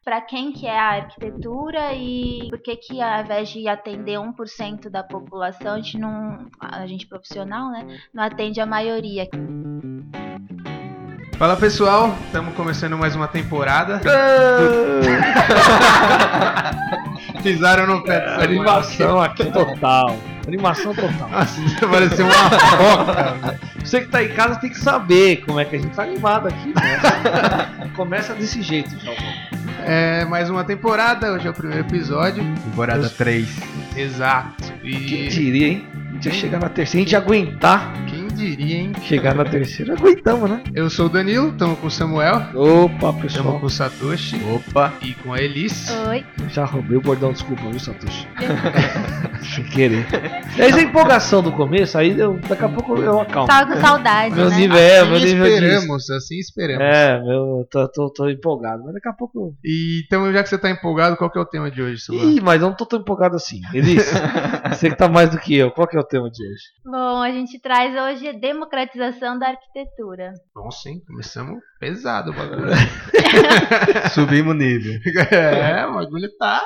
para quem que é a arquitetura e por que ao invés de atender 1% da população, a gente profissional, né, não atende a maioria. Fala pessoal, estamos começando mais uma temporada. Pisaram no pé dessa animação aqui total. Animação total. Nossa, pareceu uma roca. Você que tá em casa tem que saber como é que a gente tá animado aqui, né? Começa desse jeito, João. É mais uma temporada, hoje é o primeiro episódio. Temporada 3. Exato. E Quem diria, hein? A gente ia chegar na terceira, a gente ia aguentar. quem diria, hein? Chegar na terceira, aguentamos, né? Eu sou o Danilo, estamos com o Samuel, Opa, estamos pessoal. com o Satoshi Opa. e com a Elis. Oi. Já roubei o bordão, desculpa, viu, Satoshi? Sem querer. Essa empolgação do começo, aí daqui a pouco eu acalmo. Tava com saudade, Meu né? nível Assim meu nível esperamos, assim esperamos. tô empolgado, mas daqui a pouco. E então, já que você tá empolgado, qual que é o tema de hoje, Samuel? Ih, mas eu não tô tão empolgado assim. Elis, você que tá mais do que eu, qual que é o tema de hoje? Bom, a gente traz hoje a democratização da arquitetura. Bom, sim, começamos pesado o bagulho. Subimos o nível. O bagulho tá.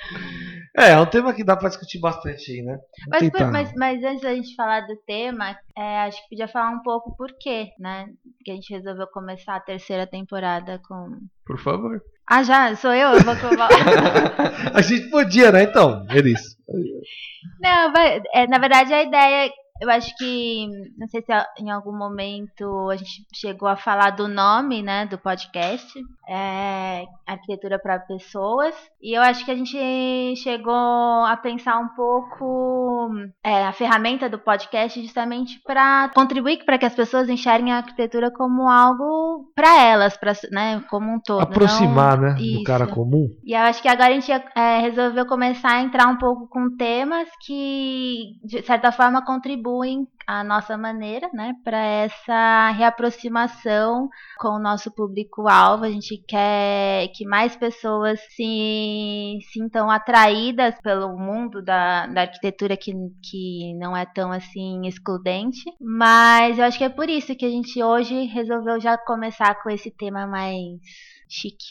É um tema que dá pra discutir bastante aí, né? Mas antes da gente falar do tema, acho que podia falar um pouco por quê, né? Que a gente resolveu começar a terceira temporada com... Por favor. Ah, já? Sou eu? Eu vou falar. A gente podia, né, então, Elis? Não, na verdade a ideia... Eu acho que, não sei se em algum momento a gente chegou a falar do nome, né, do podcast, Arquitetura para Pessoas, e eu acho que a gente chegou a pensar um pouco a ferramenta do podcast justamente para contribuir para que as pessoas enxerguem a arquitetura como algo para elas, né, como um todo. Aproximar, não, né, do cara comum. E eu acho que agora a gente resolveu começar a entrar um pouco com temas que, de certa forma, contribuem a nossa maneira, né, para essa reaproximação com o nosso público-alvo. A gente quer que mais pessoas se sintam atraídas pelo mundo da arquitetura que não é tão assim excludente, mas eu acho que é por isso que a gente hoje resolveu já começar com esse tema mais chique.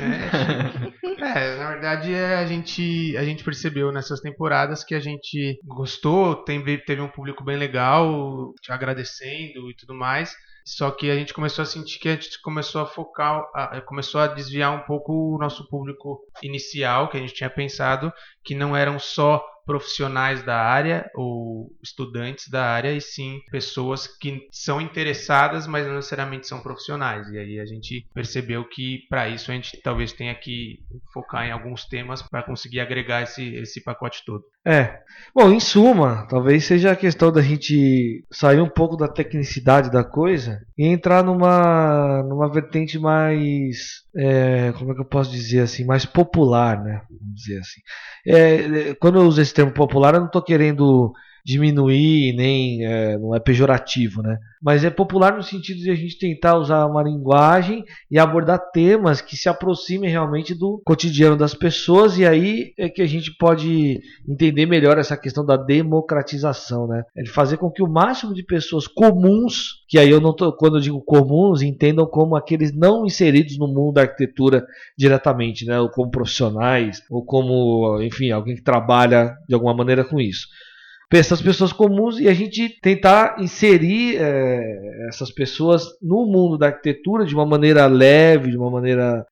Na verdade a gente percebeu nessas temporadas que a gente gostou, teve um público bem legal, te agradecendo e tudo mais. Só que a gente começou a sentir que a gente começou a focar, começou a desviar um pouco o nosso público inicial, que a gente tinha pensado, que não eram só profissionais da área ou estudantes da área, e sim pessoas que são interessadas, mas não necessariamente são profissionais. E aí a gente percebeu que para isso a gente talvez tenha que focar em alguns temas para conseguir agregar esse pacote todo. Bom, em suma, talvez seja a questão da gente sair um pouco da tecnicidade da coisa e entrar numa vertente mais, como é que eu posso dizer assim, mais popular, né? Vamos dizer assim. Quando eu uso esse termo popular, eu não estou querendo diminuir, nem não é pejorativo, né? Mas é popular no sentido de a gente tentar usar uma linguagem e abordar temas que se aproximem realmente do cotidiano das pessoas, e aí é que a gente pode entender melhor essa questão da democratização, né? É de fazer com que o máximo de pessoas comuns, que aí quando eu digo comuns, entendam como aqueles não inseridos no mundo da arquitetura diretamente, né? Ou como profissionais, ou como, enfim, alguém que trabalha de alguma maneira com isso. Essas pessoas comuns, e a gente tentar inserir essas pessoas no mundo da arquitetura de uma maneira leve, de uma maneira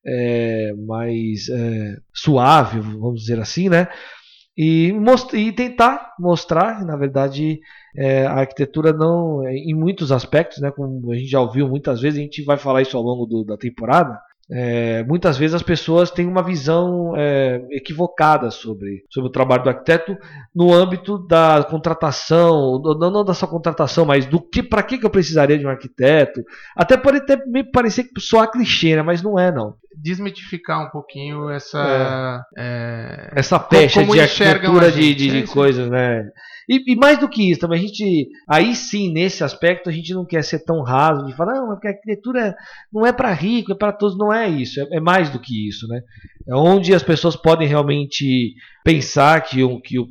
mais suave, vamos dizer assim, né? E tentar mostrar, na verdade, a arquitetura não, em muitos aspectos, né? Como a gente já ouviu muitas vezes, a gente vai falar isso ao longo da temporada. Muitas vezes as pessoas têm uma visão equivocada sobre o trabalho do arquiteto no âmbito da contratação, não da sua contratação, mas para que eu precisaria de um arquiteto. Até pode me parecer que soar clichê, né? Mas não é, não. Desmitificar um pouquinho essa pecha como de arquitetura de sim. coisas, né? E mais do que isso, também aí sim, nesse aspecto, a gente não quer ser tão raso de falar, não, porque a arquitetura não é para rico, é para todos. Não é isso, é mais do que isso, né? É onde as pessoas podem realmente pensar que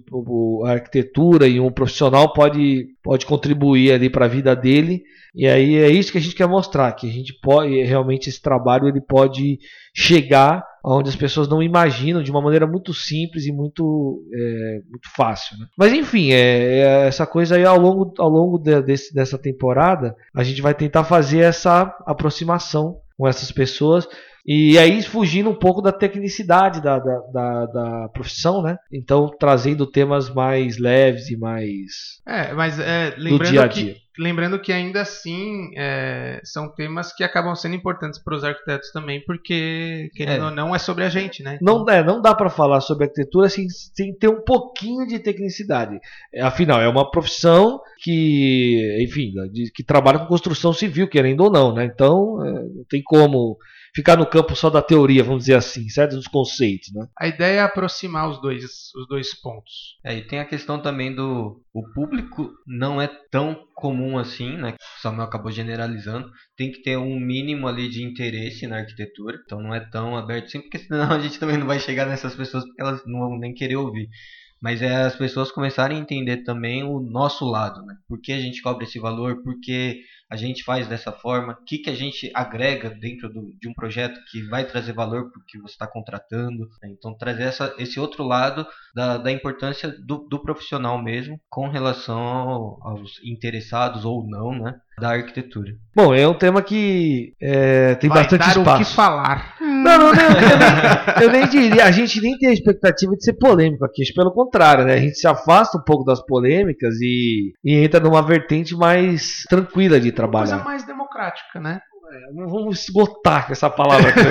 a arquitetura e um profissional pode contribuir ali para a vida dele. E aí é isso que a gente quer mostrar, que a gente pode, realmente esse trabalho ele pode chegar onde as pessoas não imaginam, de uma maneira muito simples e muito fácil, né? Mas enfim, essa coisa aí ao longo dessa temporada, a gente vai tentar fazer essa aproximação com essas pessoas. E aí fugindo um pouco da tecnicidade da profissão, né? Então trazendo temas mais leves e mais do dia a dia. Lembrando que ainda assim são temas que acabam sendo importantes para os arquitetos também, porque querendo ou não é sobre a gente, né? Não dá para falar sobre arquitetura sem ter um pouquinho de tecnicidade. Afinal, é uma profissão que, enfim, que trabalha com construção civil, querendo ou não, né? Então não tem como ficar no campo só da teoria, vamos dizer assim, certo? Dos conceitos, né? A ideia é aproximar os dois pontos. E tem a questão também o público não é tão comum assim, né? O Samuel acabou generalizando. Tem que ter um mínimo ali de interesse na arquitetura. Então não é tão aberto assim, porque senão a gente também não vai chegar nessas pessoas porque elas não vão nem querer ouvir. Mas é as pessoas começarem a entender também o nosso lado, né? Por que a gente cobra esse valor, por que a gente faz dessa forma, o que a gente agrega dentro de um projeto que vai trazer valor para o que você está contratando, né? Então trazer esse outro lado da importância do profissional mesmo com relação aos interessados ou não, né, da arquitetura. Bom, é um tema que tem vai bastante dar espaço. O que falar. Não, eu nem diria, a gente nem tem a expectativa de ser polêmico aqui, pelo contrário, né? A gente se afasta um pouco das polêmicas e entra numa vertente mais tranquila de trabalhar. Coisa mais democrática, né? Não vamos esgotar com essa palavra aqui.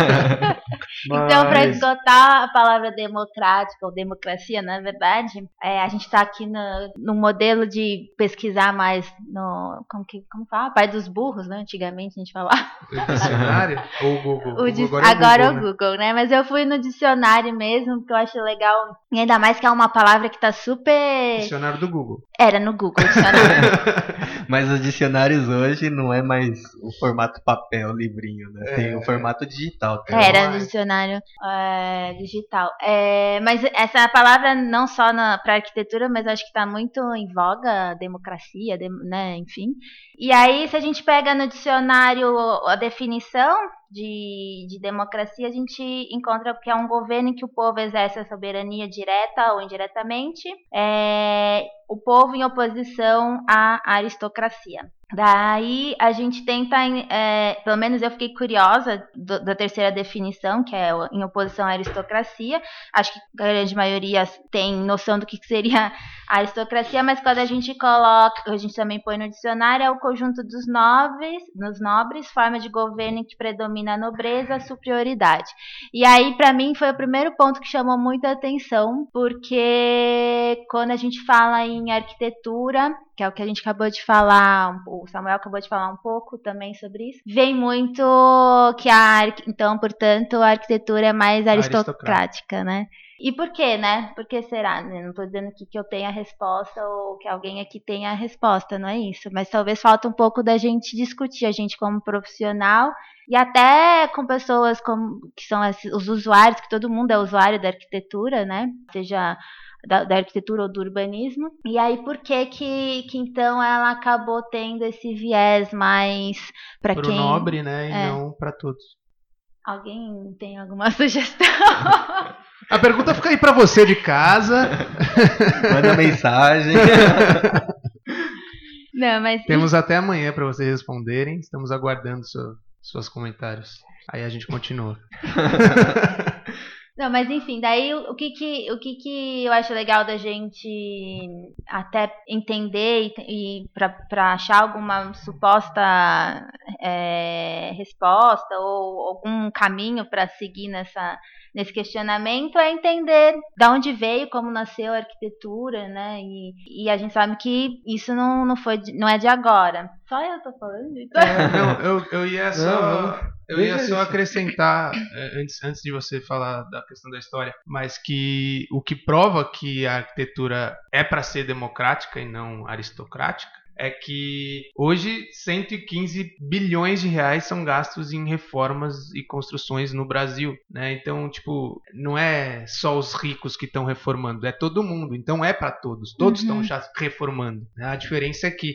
Então, para esgotar a palavra democrática ou democracia, na verdade, a gente está aqui no modelo de pesquisar mais no. Como fala? Pai dos burros, né? Antigamente a gente falava. O dicionário ou o Google? Agora é o Google, né? Mas eu fui no dicionário mesmo, porque eu acho legal. E ainda mais que é uma palavra que está super. Dicionário do Google. Era no Google, dicionário. Mas os dicionários hoje não é mais o formato papel, livrinho, né? Tem o formato digital. Era no dicionário digital. Mas essa palavra não só para arquitetura, mas acho que está muito em voga, democracia, né? Enfim. E aí, se a gente pega no dicionário a definição de democracia, a gente encontra que é um governo em que o povo exerce a soberania direta ou indiretamente, o povo em oposição à aristocracia. Daí a gente tenta, pelo menos eu fiquei curiosa da terceira definição, que é em oposição à aristocracia. Acho que a grande maioria tem noção do que seria a aristocracia, mas quando a gente coloca, a gente também põe no dicionário, é o conjunto dos nobres, forma de governo em que predomina a nobreza, a superioridade. E aí, para mim, foi o primeiro ponto que chamou muita atenção, porque quando a gente fala em arquitetura, que é o que a gente acabou de falar, o Samuel acabou de falar um pouco também sobre isso, vem muito que então, portanto, a arquitetura é mais aristocrática, né? E por quê, né? Por que será? Não estou dizendo aqui que eu tenha a resposta ou que alguém aqui tenha a resposta, não é isso. Mas talvez falta um pouco da gente discutir, a gente como profissional e até com pessoas que são os usuários, que todo mundo é usuário da arquitetura, né? Seja da arquitetura ou do urbanismo. E aí por que então ela acabou tendo esse viés mais para quem... Pro nobre, né? E não para todos. Alguém tem alguma sugestão? A pergunta fica aí para você de casa. Manda mensagem. Não, mas... Temos até amanhã para vocês responderem. Estamos aguardando seus comentários. Aí a gente continua. Não, mas enfim, daí o que eu acho legal da gente até entender e para achar alguma suposta resposta ou algum caminho para seguir nesse questionamento é entender de onde veio, como nasceu a arquitetura, né? E a gente sabe que isso não é de agora. Só eu tô falando? Eu ia só acrescentar, antes de você falar da questão da história, mas que o que prova que a arquitetura é para ser democrática e não aristocrática é que hoje 115 bilhões de reais são gastos em reformas e construções no Brasil, né? Então, tipo, não é só os ricos que estão reformando, é todo mundo. Então é para todos. Todos estão já reformando, né? A diferença é que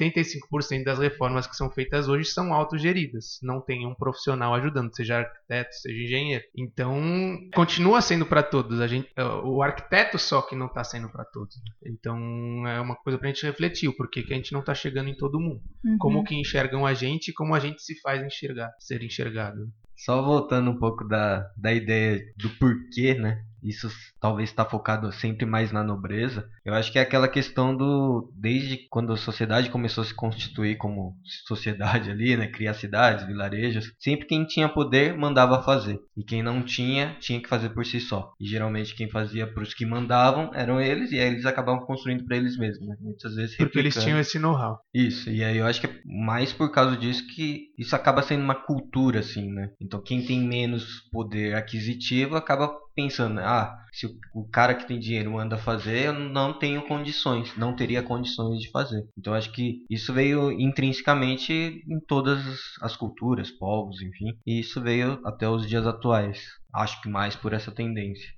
85% das reformas que são feitas hoje são autogeridas. Não tem um profissional ajudando, seja arquiteto, seja engenheiro. Então, continua sendo para todos. O arquiteto só que não está sendo para todos. Então, é uma coisa pra gente refletir. O porquê que a gente não está chegando em todo mundo. Como que enxergam a gente e como a gente se faz ser enxergado. Só voltando um pouco da ideia do porquê, né? Isso talvez está focado sempre mais na nobreza. Eu acho que é aquela questão desde quando a sociedade começou a se constituir como sociedade ali, né? Criar cidades, vilarejos. Sempre quem tinha poder mandava fazer. E quem não tinha que fazer por si só. E geralmente quem fazia para os que mandavam eram eles. E aí eles acabavam construindo para eles mesmos, né? Muitas vezes porque eles tinham esse know-how. Isso. E aí eu acho que é mais por causa disso que isso acaba sendo uma cultura, assim, né? Então quem tem menos poder aquisitivo acaba pensando, se o cara que tem dinheiro manda fazer, eu não tenho condições, não teria condições de fazer. Então acho que isso veio intrinsecamente em todas as culturas, povos, enfim, e isso veio até os dias atuais. Acho que mais por essa tendência.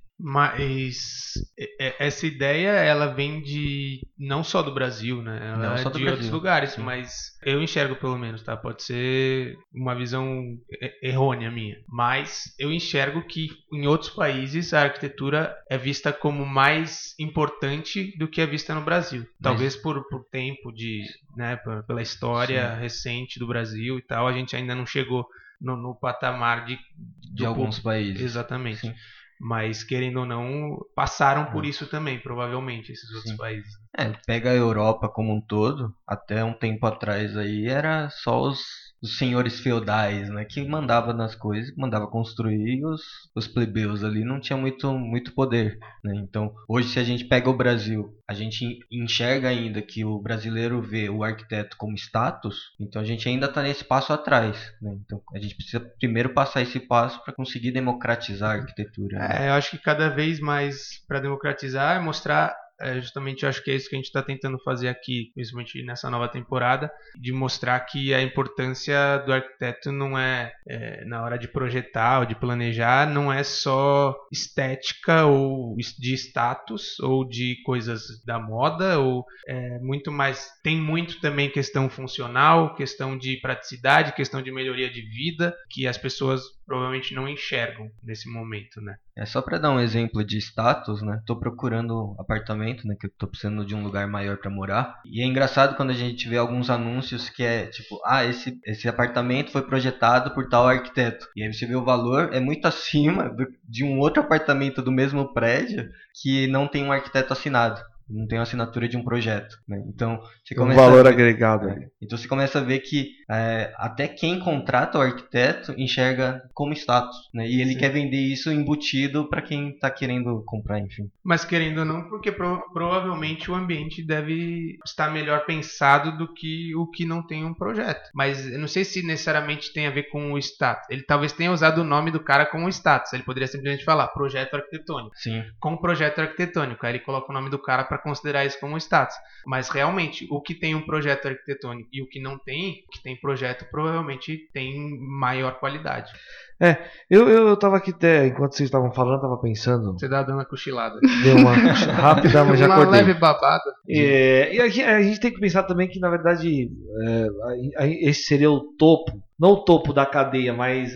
Mas essa ideia, ela vem não só do Brasil, né? Ela é de outros lugares, sim. Mas eu enxergo pelo menos, tá? Pode ser uma visão errônea minha, mas eu enxergo que em outros países a arquitetura é vista como mais importante do que é vista no Brasil. Talvez por tempo né? Pela história recente do Brasil e tal, a gente ainda não chegou no patamar de alguns países. Exatamente. Sim. Mas, querendo ou não, passaram por isso também, provavelmente, esses outros países. Pega a Europa como um todo, até um tempo atrás aí, era só os senhores feudais, né, que mandava nas coisas, mandava construir, e os plebeus ali não tinham muito poder, né? Então, hoje se a gente pega o Brasil, a gente enxerga ainda que o brasileiro vê o arquiteto como status, então a gente ainda está nesse passo atrás, né? Então a gente precisa primeiro passar esse passo para conseguir democratizar a arquitetura, né? Eu acho que cada vez mais para democratizar é mostrar justamente, eu acho que é isso que a gente está tentando fazer aqui, principalmente nessa nova temporada, de mostrar que a importância do arquiteto não é na hora de projetar ou de planejar, não é só estética ou de status ou de coisas da moda, ou muito mais, tem muito também questão funcional, questão de praticidade, questão de melhoria de vida, que as pessoas provavelmente não enxergam nesse momento, né? Só para dar um exemplo de status, né? Tô procurando apartamento, né? Que eu tô precisando de um lugar maior para morar. E é engraçado quando a gente vê alguns anúncios que é tipo, esse apartamento foi projetado por tal arquiteto. E aí você vê o valor, é muito acima de um outro apartamento do mesmo prédio que não tem um arquiteto assinado. Não tem a assinatura de um projeto, né? Então você começa valor agregado. Então você começa a ver que até quem contrata o arquiteto enxerga como status, né? E ele quer vender isso embutido para quem está querendo comprar, enfim. Mas querendo ou não, porque provavelmente o ambiente deve estar melhor pensado do que o que não tem um projeto. Mas eu não sei se necessariamente tem a ver com o status. Ele talvez tenha usado o nome do cara como status. Ele poderia simplesmente falar projeto arquitetônico. Sim. Com projeto arquitetônico. Aí ele coloca o nome do cara para considerar isso como status. Mas realmente, o que tem um projeto arquitetônico e o que não tem, o que tem projeto, provavelmente tem maior qualidade. Eu tava aqui até, enquanto vocês estavam falando, eu tava pensando. Você dá dando uma cochilada. Deu uma rápida, mas já uma acordei. Leve babada. E aqui, a gente tem que pensar também que, na verdade, esse seria o topo. Não o topo da cadeia, mas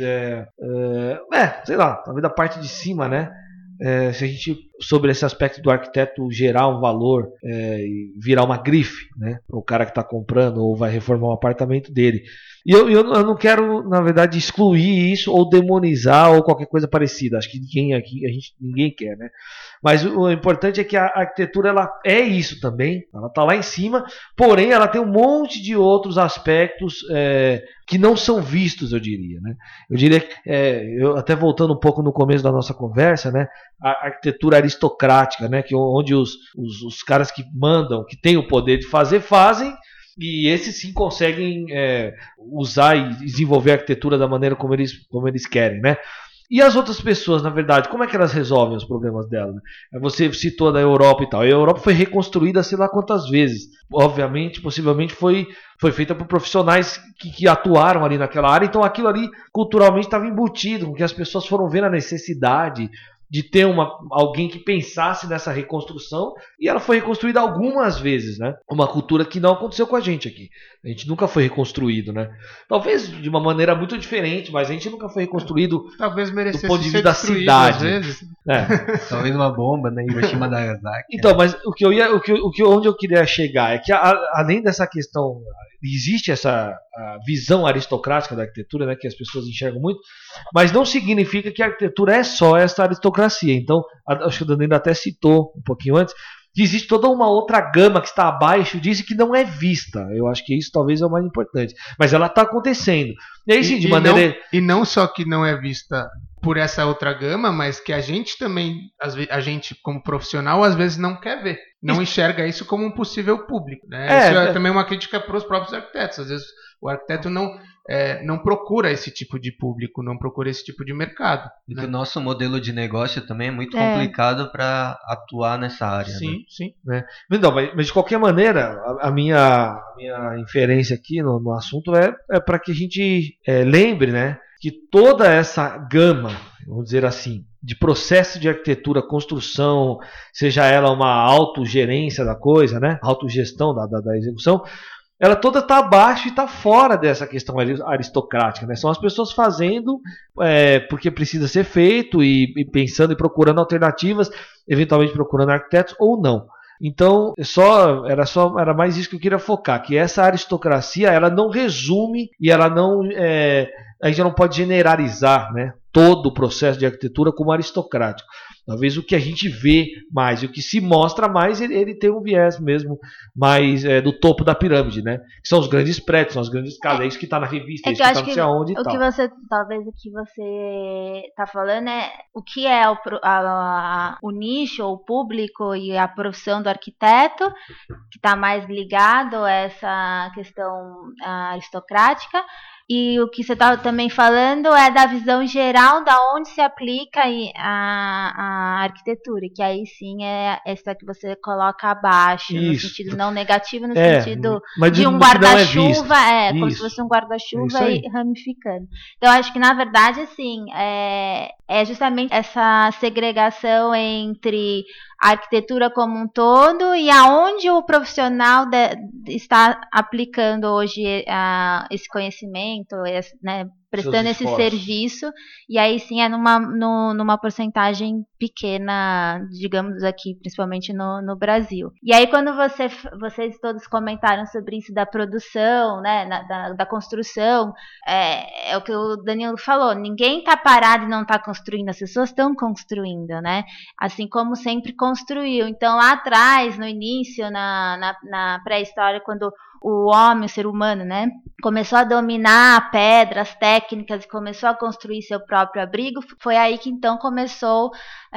sei lá, talvez da parte de cima, né? Se a gente, sobre esse aspecto do arquiteto gerar um valor e virar uma grife, né, para o cara que está comprando ou vai reformar um apartamento dele. E eu não quero, na verdade, excluir isso ou demonizar ou qualquer coisa parecida. Acho que ninguém quer, né? Mas o importante é que a arquitetura ela é isso também. Ela está lá em cima, porém ela tem um monte de outros aspectos que não são vistos, eu diria, né? Eu diria que, eu até voltando um pouco no começo da nossa conversa, né? A arquitetura aristocrática, né? Que onde os caras que mandam, que têm o poder de fazer, fazem. E esses sim conseguem usar e desenvolver a arquitetura da maneira como eles querem, né? E as outras pessoas, na verdade, como é que elas resolvem os problemas delas? Você citou da Europa e tal. A Europa foi reconstruída sei lá quantas vezes. Obviamente, possivelmente foi feita por profissionais que atuaram ali naquela área. Então aquilo ali culturalmente estava embutido, porque as pessoas foram vendo a necessidade de ter alguém que pensasse nessa reconstrução, e ela foi reconstruída algumas vezes, né? Uma cultura que não aconteceu com a gente aqui. A gente nunca foi reconstruído, né? Talvez de uma maneira muito diferente, mas a gente nunca foi reconstruído talvez merecesse do ponto de ser vista da destruído cidade. às vezes. Talvez uma bomba, né? Hiroshima Nagasaki. Então, mas onde eu queria chegar é que além dessa questão, existe essa visão aristocrática da arquitetura, né, que as pessoas enxergam muito, mas não significa que a arquitetura é só essa aristocracia. Então, acho que o Danilo até citou um pouquinho antes, que existe toda uma outra gama que está abaixo disso e que não é vista. Eu acho que isso talvez é o mais importante. Mas ela está acontecendo. E aí, sim, de maneira... não só que não é vista por essa outra gama, mas que a gente também, a gente como profissional, às vezes não quer ver. Não enxerga isso como um possível público. Né? Isso é também uma crítica para os próprios arquitetos. Às vezes o arquiteto não procura esse tipo de público, não procura esse tipo de mercado. E né? que o nosso modelo de negócio também é muito complicado para atuar nessa área. Sim, né? sim. Né? Não, mas de qualquer maneira, a minha inferência aqui no assunto é para que a gente lembre, né, que toda essa gama, vamos dizer assim, de processo de arquitetura, construção, seja ela uma autogerência da coisa, né, autogestão da execução, ela toda está abaixo e está fora dessa questão aristocrática. Né? São as pessoas fazendo porque precisa ser feito e pensando e procurando alternativas, eventualmente procurando arquitetos ou não. Então, era mais isso que eu queria focar, que essa aristocracia, ela não resume e ela não... a gente não pode generalizar, né, todo o processo de arquitetura como aristocrático. Talvez o que a gente vê mais e o que se mostra mais, ele tem um viés mesmo mais do topo da pirâmide, né? Que são os grandes prédios, são as grandes escadas, é isso que está na revista, é isso que está não sei aonde e tal. Talvez o que você está falando é o que é o nicho, ou o público e a profissão do arquiteto, que está mais ligado a essa questão aristocrática. E o que você está também falando é da visão geral da onde se aplica a arquitetura, que aí sim é essa que você coloca abaixo, no sentido não negativo, no sentido de um guarda-chuva, como se fosse um guarda-chuva e ramificando. Então, acho que na verdade, assim, é justamente essa segregação entre a arquitetura como um todo e aonde o profissional está aplicando hoje esse conhecimento, né, prestando esse serviço, e aí sim é numa porcentagem pequena, digamos aqui, principalmente no Brasil. E aí quando vocês todos comentaram sobre isso da produção, né, da construção, é o que o Danilo falou, ninguém está parado e não está construindo, as pessoas estão construindo, né, assim como sempre construiu. Então lá atrás, no início, na pré-história, quando o homem, o ser humano, né, começou a dominar a pedra, as técnicas, e começou a construir seu próprio abrigo, foi aí que então começou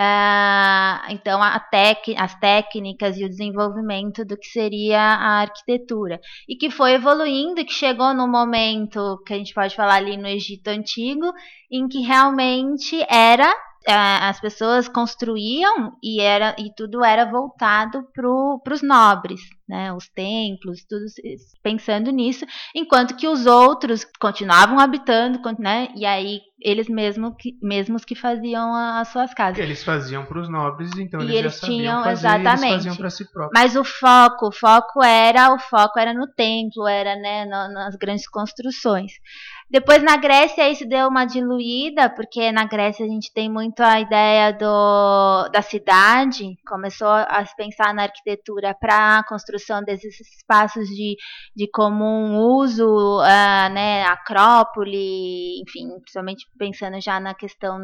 então as técnicas e o desenvolvimento do que seria a arquitetura. E que foi evoluindo, e que chegou no momento que a gente pode falar ali no Egito Antigo, em que realmente as pessoas construíam e tudo era voltado para os nobres, né? Os templos, tudo pensando nisso, enquanto que os outros continuavam habitando, né? E aí eles mesmos que faziam as suas casas. Porque eles faziam para os nobres, então eles já sabiam tinham, fazer, exatamente. Eles faziam para si próprios. Mas o foco era no templo, era, né, nas grandes construções. Depois na Grécia isso deu uma diluída, porque na Grécia a gente tem muito a ideia da cidade, começou a se pensar na arquitetura para a construção desses espaços de comum uso, né, acrópole, enfim, principalmente pensando já na questão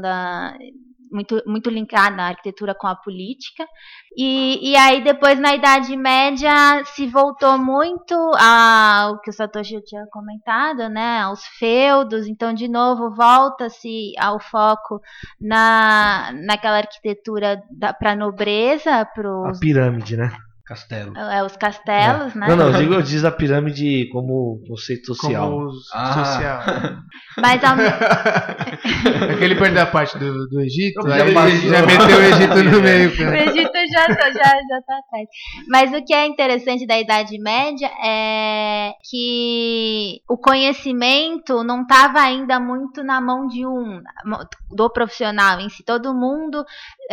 muito linkada a arquitetura com a política. E aí depois na Idade Média se voltou muito ao que o Satoshi tinha comentado, né, aos feudos. Então de novo volta-se ao foco naquela arquitetura para a nobreza, a pirâmide, né? Castelo. Os castelos, né? Não, eu digo a pirâmide como conceito social. Como social. Mas Aquele perto da parte do Egito, Eu aí já já meteu o Egito no meio, o cara. Egito já tá atrás. Mas o que é interessante da Idade Média é que o conhecimento não estava ainda muito na mão do profissional em si. Todo mundo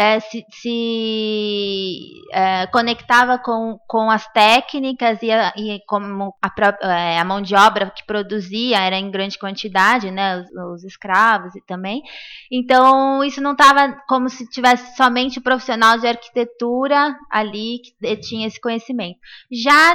se conectava com as técnicas e como a mão de obra que produzia era em grande quantidade, né, os escravos e também. Então, isso não estava como se tivesse somente o profissional de arquitetura ali que tinha esse conhecimento. Já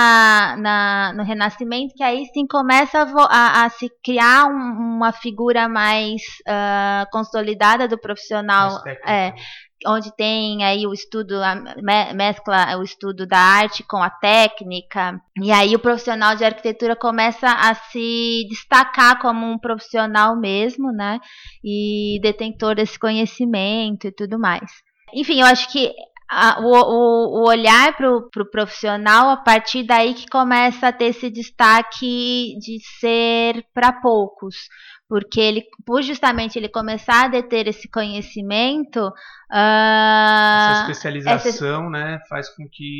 no Renascimento, que aí sim começa a se criar uma figura mais consolidada do profissional, onde tem aí o estudo, mescla o estudo da arte com a técnica, e aí o profissional de arquitetura começa a se destacar como um profissional mesmo, né, e detentor desse conhecimento e tudo mais. Enfim, eu acho que o olhar para o profissional, a partir daí que começa a ter esse destaque de ser para poucos, porque por justamente ele começar a deter esse conhecimento, essa especialização, né, faz com que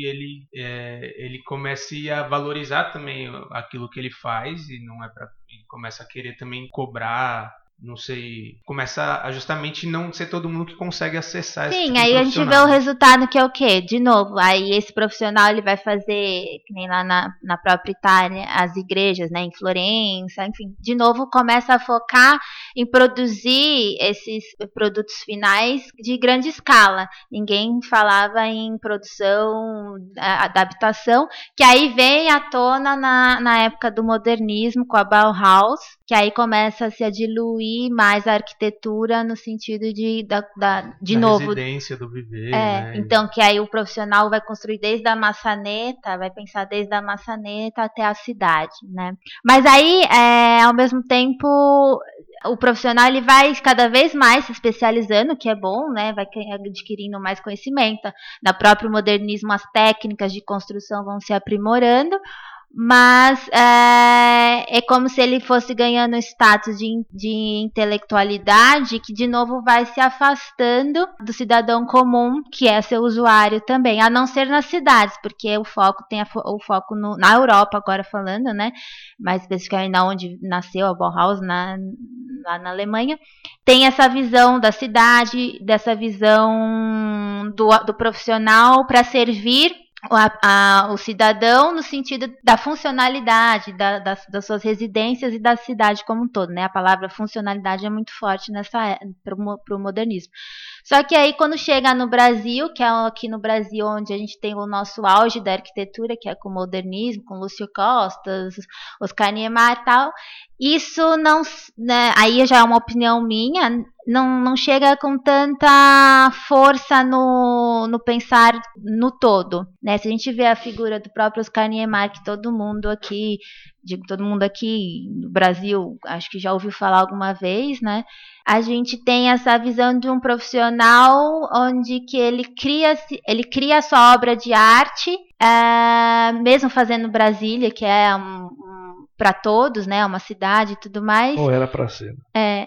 ele comece a valorizar também aquilo que ele faz e não é para começa a querer também cobrar. Não sei, começa a justamente não ser todo mundo que consegue acessar esse tipo de aí a gente vê o resultado que é o quê? De novo, aí esse profissional ele vai fazer, que nem lá na própria Itália, as igrejas, né, em Florença, enfim, de novo começa a focar em produzir esses produtos finais de grande escala. Ninguém falava em produção da habitação, que aí vem à tona na época do modernismo com a Bauhaus, que aí começa a diluir mais a arquitetura no sentido de novo residência do viver, né? Então que aí o profissional vai construir desde a maçaneta, vai pensar desde a maçaneta até a cidade, né? Mas aí ao mesmo tempo o profissional ele vai cada vez mais se especializando, que é bom, né? Vai adquirindo mais conhecimento. No próprio modernismo as técnicas de construção vão se aprimorando, mas é como se ele fosse ganhando status de intelectualidade que de novo vai se afastando do cidadão comum, que é seu usuário também, a não ser nas cidades, porque o foco tem o foco na Europa agora falando, né, mais especificamente onde nasceu a Bauhaus, lá na Alemanha, tem essa visão da cidade, dessa visão do profissional para servir o cidadão no sentido da funcionalidade das suas residências e da cidade como um todo, né? A palavra funcionalidade é muito forte para o modernismo. Só que aí quando chega no Brasil, que é aqui no Brasil onde a gente tem o nosso auge da arquitetura, que é com o modernismo, com Lúcio Costa, Oscar Niemeyer e tal, isso não, né, aí já é uma opinião minha, não chega com tanta força no pensar no todo, né? Se a gente vê a figura do próprio Oscar Niemeyer, que todo mundo aqui no Brasil, acho que já ouviu falar alguma vez, né? A gente tem essa visão de um profissional onde que ele cria a sua obra de arte, mesmo fazendo Brasília, que é para todos, né, uma cidade e tudo mais. Ou era para ser.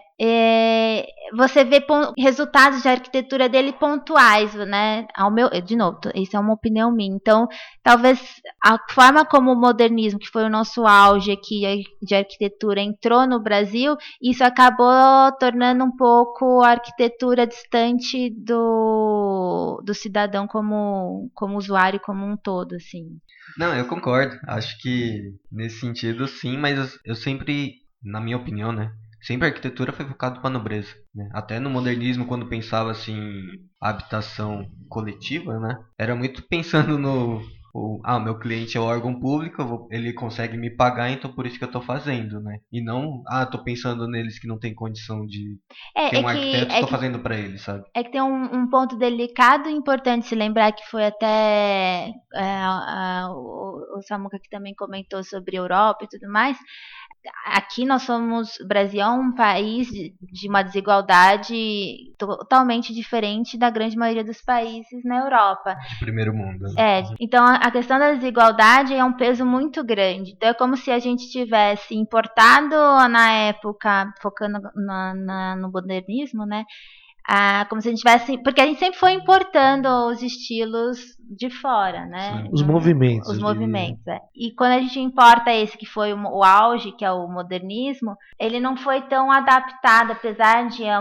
Você vê resultados de arquitetura dele pontuais, né? De novo, isso é uma opinião minha. Então, talvez a forma como o modernismo, que foi o nosso auge aqui de arquitetura, entrou no Brasil, isso acabou tornando um pouco a arquitetura distante do cidadão como usuário como um todo, assim. Não, eu concordo. Acho que nesse sentido sim, mas eu sempre, na minha opinião, né? Sempre a arquitetura foi focada para a nobreza, né? Até no modernismo, quando pensava assim, habitação coletiva, né? Era muito pensando meu cliente é o órgão público, ele consegue me pagar, então por isso que eu estou fazendo, né? E não, estou pensando neles que não tem condição de ter um arquiteto, estou fazendo para eles, sabe? É que tem um ponto delicado e importante se lembrar, que foi até o Samuca que também comentou sobre Europa e tudo mais. aqui o Brasil é um país de uma desigualdade totalmente diferente da grande maioria dos países na Europa. De primeiro mundo. Né? Então a questão da desigualdade é um peso muito grande. Então é como se a gente tivesse importado na época, focando no modernismo, né? Como se a gente tivesse... Porque a gente sempre foi importando os estilos de fora, né? Os movimentos. Os movimentos, E quando a gente importa esse que foi o auge, que é o modernismo, ele não foi tão adaptado, apesar de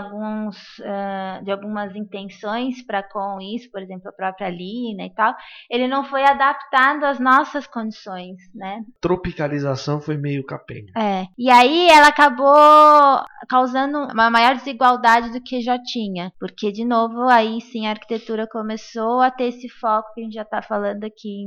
algumas intenções com isso, por exemplo, a própria Lina e tal, ele não foi adaptado às nossas condições, né? Tropicalização foi meio capenga. E aí ela acabou causando uma maior desigualdade do que já tinha, porque, de novo, aí sim a arquitetura começou a ter esse foco que a gente já está falando aqui,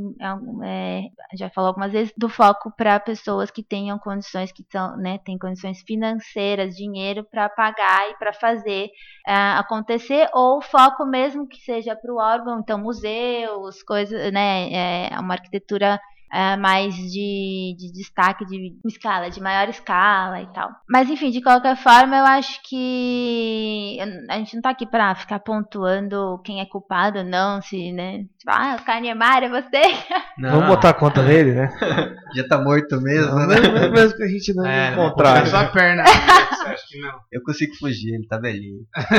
já falou algumas vezes, do foco para pessoas que tenham condições, que têm condições financeiras, dinheiro para pagar e para fazer acontecer, ou foco mesmo que seja para o órgão, então museus, coisas, né, uma arquitetura mais de destaque, de maior escala e tal. Mas enfim, de qualquer forma, eu acho que a gente não tá aqui pra ficar pontuando quem é culpado ou não, se, né? Tipo, o Kahneman é você. Não. Vamos botar a conta nele, né? Já tá morto mesmo, não, né? Mesmo que a gente não encontrar. Só a perna, você acha que não? Eu consigo fugir, ele tá velhinho.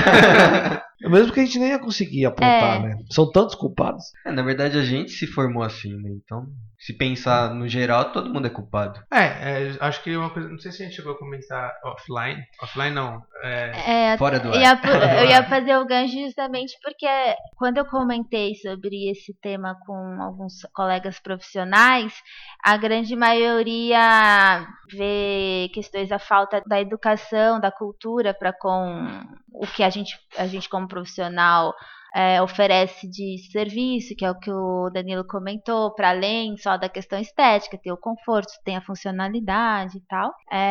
Mesmo que a gente nem ia conseguir apontar, né? São tantos culpados. Na verdade, a gente se formou assim, né? Então, se pensar no geral, todo mundo é culpado. Acho que uma coisa, não sei se a gente chegou a comentar offline. Offline não. Fora do ar. Eu ia fazer o gancho justamente porque quando eu comentei sobre esse tema com alguns colegas profissionais, a grande maioria vê questões da falta da educação, da cultura para com o que a gente como profissional oferece de serviço, que é o que o Danilo comentou, para além só da questão estética, ter o conforto, tem a funcionalidade e tal,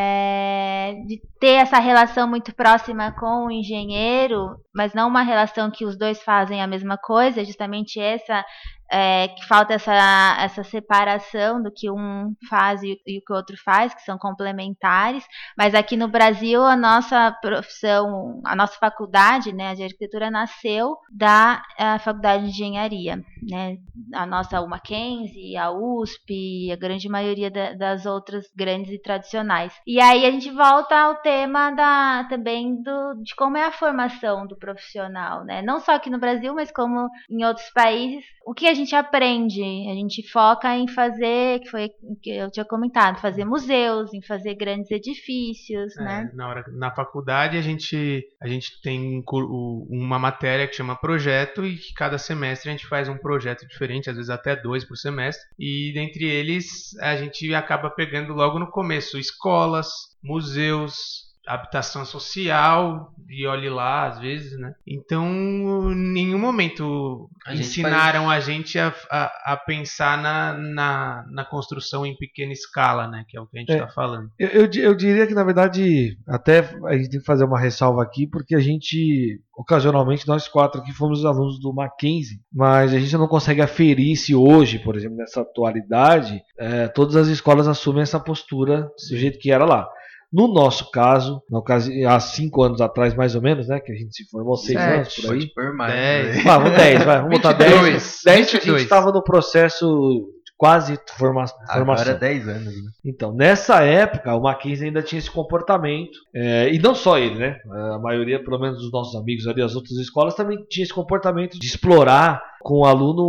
de ter essa relação muito próxima com o engenheiro, mas não uma relação que os dois fazem a mesma coisa, justamente essa que falta essa separação do que um faz e o que o outro faz, que são complementares, mas aqui no Brasil a nossa profissão, a nossa faculdade, né, de arquitetura nasceu da faculdade de engenharia, né, a nossa o Mackenzie, a USP, a grande maioria das outras grandes e tradicionais. E aí a gente volta ao tema também de como é a formação do profissional, né, não só aqui no Brasil, mas como em outros países. O que a gente aprende? A gente foca em fazer, que foi que eu tinha comentado, fazer museus, em fazer grandes edifícios, né? Na faculdade a gente tem uma matéria que chama projeto e que cada semestre a gente faz um projeto diferente, às vezes até 2 por semestre, e dentre eles a gente acaba pegando logo no começo escolas, museus, habitação social, e olhe lá às vezes, né? Então, em nenhum momento ensinaram a gente a pensar na construção em pequena escala, né? Que é o que a gente está falando. Eu diria que, na verdade, até a gente tem que fazer uma ressalva aqui, porque a gente, ocasionalmente, nós 4 aqui fomos alunos do Mackenzie, mas a gente não consegue aferir se hoje, por exemplo, nessa atualidade, todas as escolas assumem essa postura do jeito que era lá. No nosso caso, há 5 anos atrás, mais ou menos, né? Que a gente se formou 6 anos por aí. Por mais, 10. Vamos 10, vamos botar 10. 10 que a gente estava no processo de quase formação. Agora 10 anos, né? Então, nessa época, o Mackenzie ainda tinha esse comportamento. E não só ele, né? A maioria, pelo menos dos nossos amigos ali, as outras escolas, também tinha esse comportamento de explorar com o aluno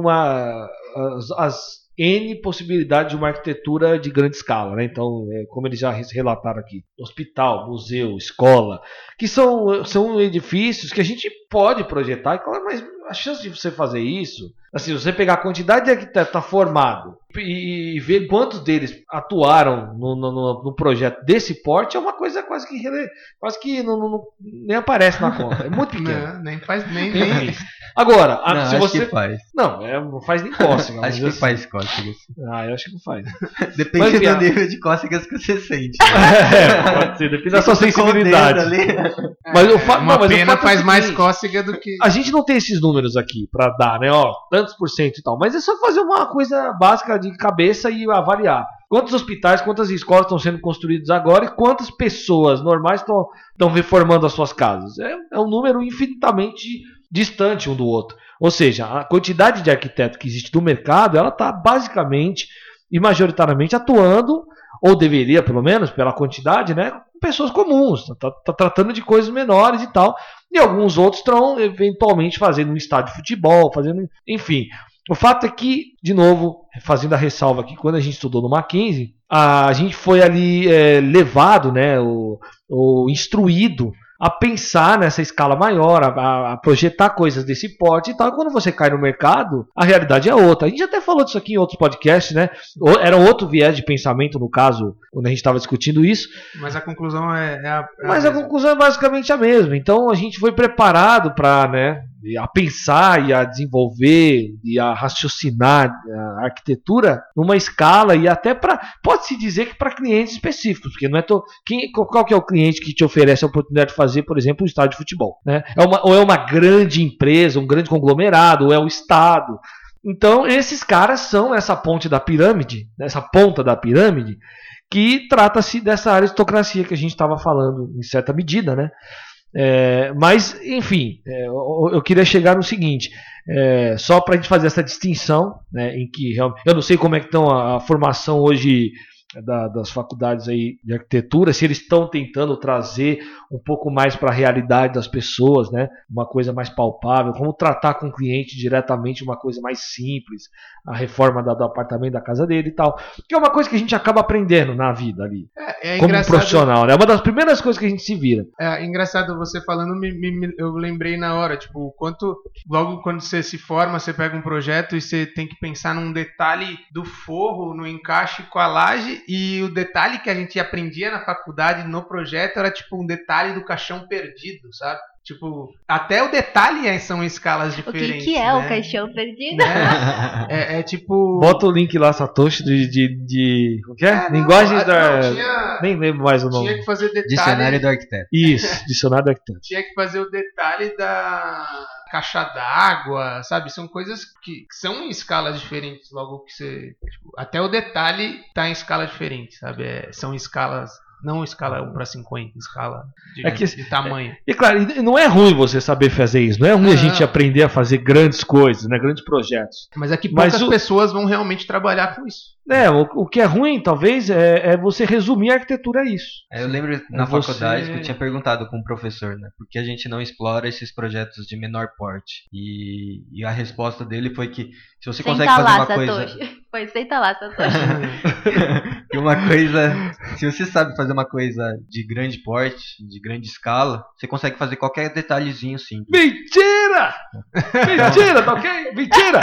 as N possibilidades de uma arquitetura de grande escala, né? Então, como eles já relataram aqui, hospital, museu, escola, que são edifícios que a gente pode projetar, claro, mas a chance de você fazer isso, assim, você pegar a quantidade de arquitetos formado e ver quantos deles atuaram no projeto desse porte é uma coisa quase que nem aparece na conta. É muito pequeno. Não, nem faz nem. Agora, não, se você faz. Não faz nem cócega. Acho que faz cócegas. Eu acho que não faz. Depende do nível de cócegas que você sente. Pode ser, depende da sua sensibilidade. Mas uma pena faz mais cócega do que. A gente não tem esses números aqui pra dar, né? Tantos por cento e tal. Mas é só fazer uma coisa básica de cabeça e avaliar quantos hospitais, quantas escolas estão sendo construídas agora e quantas pessoas normais estão reformando as suas casas. É um número infinitamente distante um do outro. Ou seja, a quantidade de arquitetos que existe no mercado, ela está basicamente e majoritariamente atuando, ou deveria pelo menos, pela quantidade, né, com pessoas comuns, tá tratando de coisas menores e tal, e alguns outros estão eventualmente fazendo um estádio de futebol, enfim. O fato é que, de novo, fazendo a ressalva aqui, quando a gente estudou no Mackenzie, a gente foi ali levado, né, ou instruído a pensar nessa escala maior, a projetar coisas desse porte e tal. E quando você cai no mercado, a realidade é outra. A gente até falou disso aqui em outros podcasts, né? Era outro viés de pensamento, no caso, quando a gente estava discutindo isso. Mas a conclusão Mas a conclusão é basicamente a mesma. Então a gente foi preparado para, né, a pensar e a desenvolver e a raciocinar a arquitetura numa escala e até pode-se dizer que para clientes específicos, porque não é qual que é o cliente que te oferece a oportunidade de fazer, por exemplo, um estádio de futebol, né? Ou é uma grande empresa, um grande conglomerado, ou é o Estado. Então esses caras são essa ponta da pirâmide, que trata-se dessa aristocracia que a gente estava falando em certa medida, né? Mas, enfim, eu queria chegar no seguinte, só para a gente fazer essa distinção, né, em que eu não sei como é que estão a formação hoje das faculdades aí de arquitetura, se eles estão tentando trazer um pouco mais para a realidade das pessoas, né, uma coisa mais palpável, como tratar com o cliente diretamente, uma coisa mais simples, a reforma do apartamento da casa dele e tal, que é uma coisa que a gente acaba aprendendo na vida ali, como um profissional, né? É uma das primeiras coisas que a gente se vira. É engraçado você falando, eu lembrei na hora, tipo, logo quando você se forma, você pega um projeto e você tem que pensar num detalhe do forro, no encaixe com a laje, e o detalhe que a gente aprendia na faculdade, no projeto, era tipo um detalhe do caixão perdido, sabe? Tipo, até o detalhe são escalas diferentes. O que é, né, o caixão perdido? É tipo... Bota o link lá, Satoshi, de o que é? Linguagens da... Nem lembro mais o nome. Tinha que fazer detalhe... Dicionário do arquiteto. Isso, dicionário do arquiteto. Tinha que fazer o detalhe da caixa d'água, sabe? São coisas que são em escalas diferentes, logo que você... Tipo, até o detalhe tá em escala diferente, sabe? São escalas... Não escala 1:50, escala de tamanho. E claro, não é ruim você saber fazer isso. Não é ruim a gente aprender a fazer grandes coisas, né, grandes projetos. Mas é que poucas pessoas vão realmente trabalhar com isso. O que é ruim, talvez, é você resumir a arquitetura a isso. Eu lembro na faculdade que eu tinha perguntado com o professor, né, por que a gente não explora esses projetos de menor porte. E a resposta dele foi que se você consegue fazer uma coisa... Pois senta lá, Satoshi. E uma coisa... Se você sabe fazer uma coisa de grande porte, de grande escala, você consegue fazer qualquer detalhezinho simples. Mentira! Mentira, tá ok? Mentira!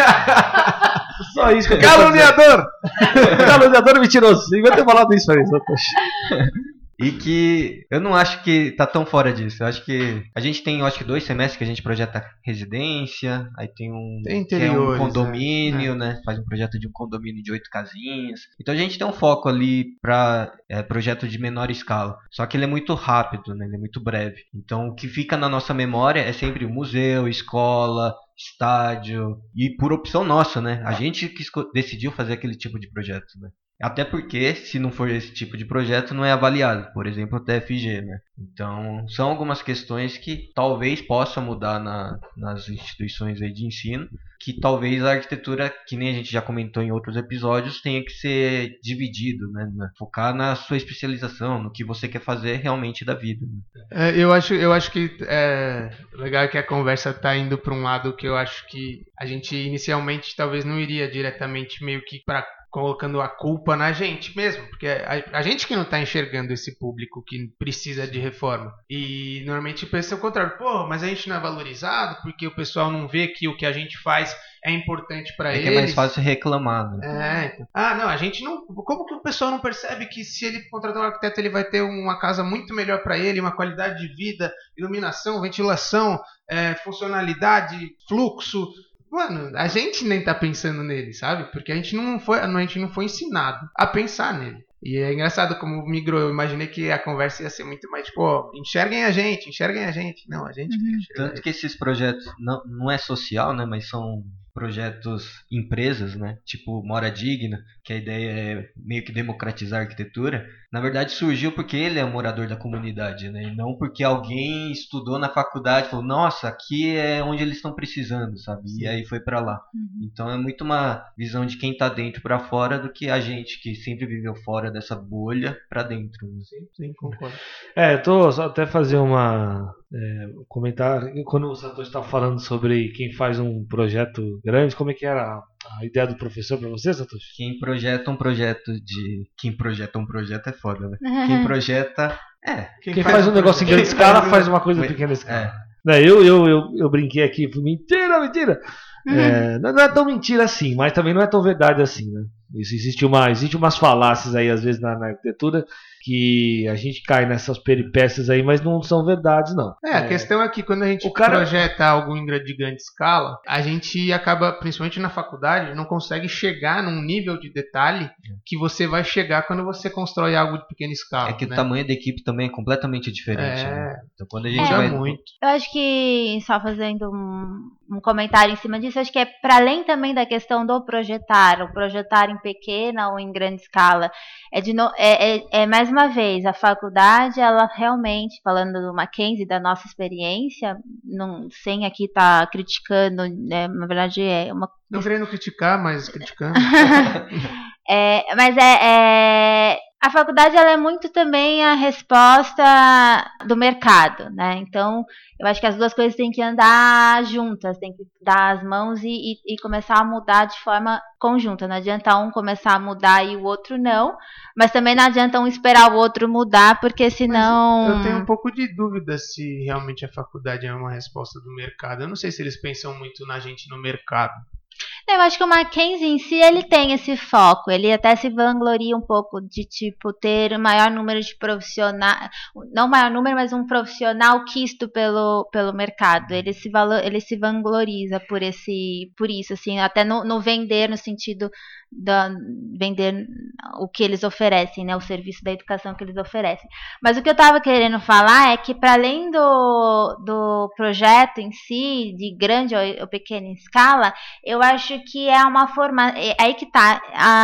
Só isso que eu caluniador! Caluniador mentiroso. Você vai ter falado isso aí, Satoshi. E que eu não acho que tá tão fora disso. Eu acho que a gente tem, 2 semestres que a gente projeta residência, aí tem um condomínio, né? Faz um projeto de um condomínio de 8 casinhas. Então a gente tem um foco ali para projeto de menor escala. Só que ele é muito rápido, né? Ele é muito breve. Então o que fica na nossa memória é sempre o museu, escola, estádio, e por opção nossa, né? A gente que decidiu fazer aquele tipo de projeto, né? Até porque, se não for esse tipo de projeto, não é avaliado. Por exemplo, o TFG, né? Então, são algumas questões que talvez possam mudar nas instituições aí de ensino, que talvez a arquitetura, que nem a gente já comentou em outros episódios, tenha que ser dividido, né? Focar na sua especialização, no que você quer fazer realmente da vida. Né? Eu acho que é legal que a conversa está indo para um lado que eu acho que a gente inicialmente talvez não iria diretamente meio que para colocando a culpa na gente mesmo, porque a gente que não está enxergando esse público que precisa de reforma. E normalmente pensa o contrário, mas a gente não é valorizado porque o pessoal não vê que o que a gente faz é importante para eles. É que é mais fácil reclamar, né? Não, a gente não... Como que o pessoal não percebe que se ele contratar um arquiteto ele vai ter uma casa muito melhor para ele, uma qualidade de vida, iluminação, ventilação, funcionalidade, fluxo... Mano, a gente nem tá pensando nele, sabe? Porque a gente não foi ensinado a pensar nele. E é engraçado como migrou. Eu imaginei que a conversa ia ser muito mais tipo, enxerguem a gente. Não, a gente que enxerga. Tanto que esses projetos não é social, né? Mas são projetos empresas, né? Tipo Mora Digna, que a ideia é meio que democratizar a arquitetura, na verdade surgiu porque ele é um morador da comunidade, né? E não porque alguém estudou na faculdade e falou, nossa, aqui é onde eles estão precisando, sabe? Sim. E aí foi pra lá. Então é muito uma visão de quem tá dentro pra fora do que a gente que sempre viveu fora dessa bolha pra dentro. Né? Sim, concordo. Eu tô só até fazer um comentário. Quando o Satoshi está falando sobre quem faz um projeto grande, como é que era a ideia do professor para você, Satoshi? Quem projeta um projeto é foda, né? Quem projeta Quem faz um negócio em grande escala faz uma coisa em pequena escala. Eu brinquei aqui, mentira. Não é tão mentira assim, mas também não é tão verdade assim, né? Existe umas falácias aí às vezes na arquitetura que a gente cai nessas peripécias aí, mas não são verdades, não. A questão é que quando a gente projeta algo de grande escala, a gente acaba, principalmente na faculdade, não consegue chegar num nível de detalhe que você vai chegar quando você constrói algo de pequena escala. É que né? O tamanho da equipe também é completamente diferente. Né? Então quando a gente Muda muito. Eu acho que, só fazendo um comentário em cima disso, acho que é para além também da questão do projetar, o projetar em pequena ou em grande escala. Mais uma vez, a faculdade, ela realmente, falando do Mackenzie, da nossa experiência, sem aqui estar criticando, né, na verdade é uma... Não querendo criticar, mas criticando. A faculdade, ela é muito também a resposta do mercado, né? Então, eu acho que as duas coisas têm que andar juntas, tem que dar as mãos e começar a mudar de forma conjunta. Não adianta um começar a mudar e o outro não, mas também não adianta um esperar o outro mudar, porque senão... Mas eu tenho um pouco de dúvida se realmente a faculdade é uma resposta do mercado. Eu não sei se eles pensam muito na gente no mercado. Eu acho que o Mackenzie em si, ele tem esse foco, ele até se vangloria um pouco de, tipo, ter o maior número de profissionais, não o maior número, mas um profissional quisto pelo mercado, ele se vangloriza por isso, assim, até no vender, no sentido vender o que eles oferecem, né, o serviço da educação que eles oferecem. Mas o que eu estava querendo falar é que, para além do projeto em si, de grande ou pequena escala, eu acho que é uma forma, aí que tá,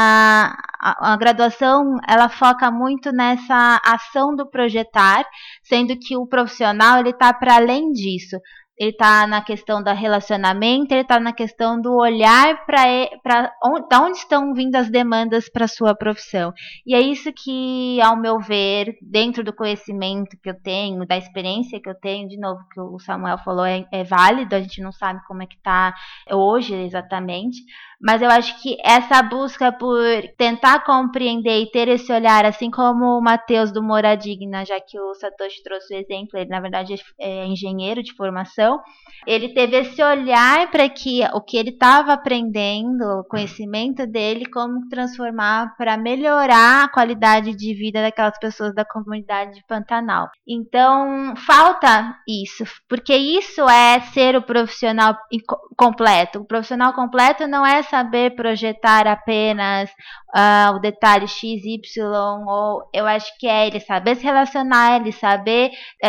a graduação, ela foca muito nessa ação do projetar, sendo que o profissional, ele tá para além disso. Ele está na questão do relacionamento, ele está na questão do olhar para onde estão vindo as demandas para a sua profissão. E é isso que, ao meu ver, dentro do conhecimento que eu tenho, da experiência que eu tenho, de novo, que o Samuel falou, é válido, a gente não sabe como é que está hoje exatamente, mas eu acho que essa busca por tentar compreender e ter esse olhar, assim como o Matheus do Mora Digna, já que o Satoshi trouxe o exemplo, ele na verdade é engenheiro de formação, ele teve esse olhar para que o que ele estava aprendendo, o conhecimento dele, como transformar para melhorar a qualidade de vida daquelas pessoas da comunidade de Pantanal. Então, falta isso, porque isso é ser o profissional completo. O profissional completo não é saber projetar apenas o detalhe X, Y, ou eu acho que é ele saber se relacionar, ele saber